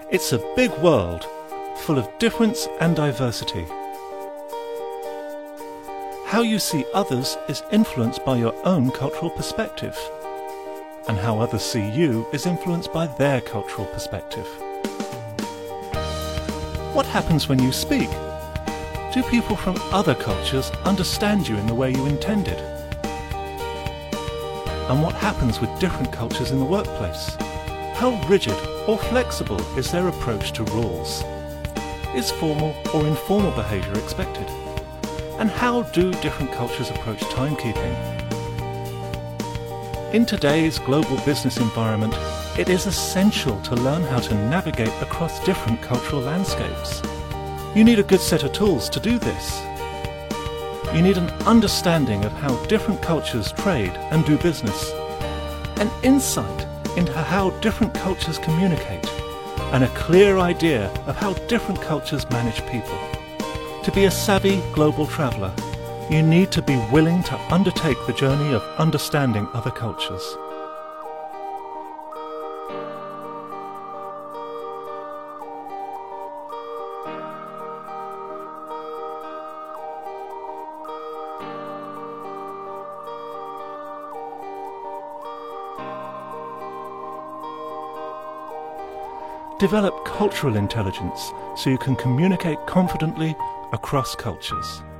It's a big world, full of difference and diversity. How you see others is influenced by your own cultural perspective, and how others see you is influenced by their cultural perspective. What happens when you speak? Do people from other cultures understand you in the way you intended? And what happens with different cultures in the workplace? How rigid or flexible is their approach to rules? Is formal or informal behaviour expected? And how do different cultures approach timekeeping? In today's global business environment, it is essential to learn how to navigate across different cultural landscapes. You need a good set of tools to do this. You need an understanding of how different cultures trade and do business, an insight into how different cultures communicate, and a clear idea of how different cultures manage people. To be a savvy global traveller, you need to be willing to undertake the journey of understanding other cultures. Develop cultural intelligence so you can communicate confidently across cultures.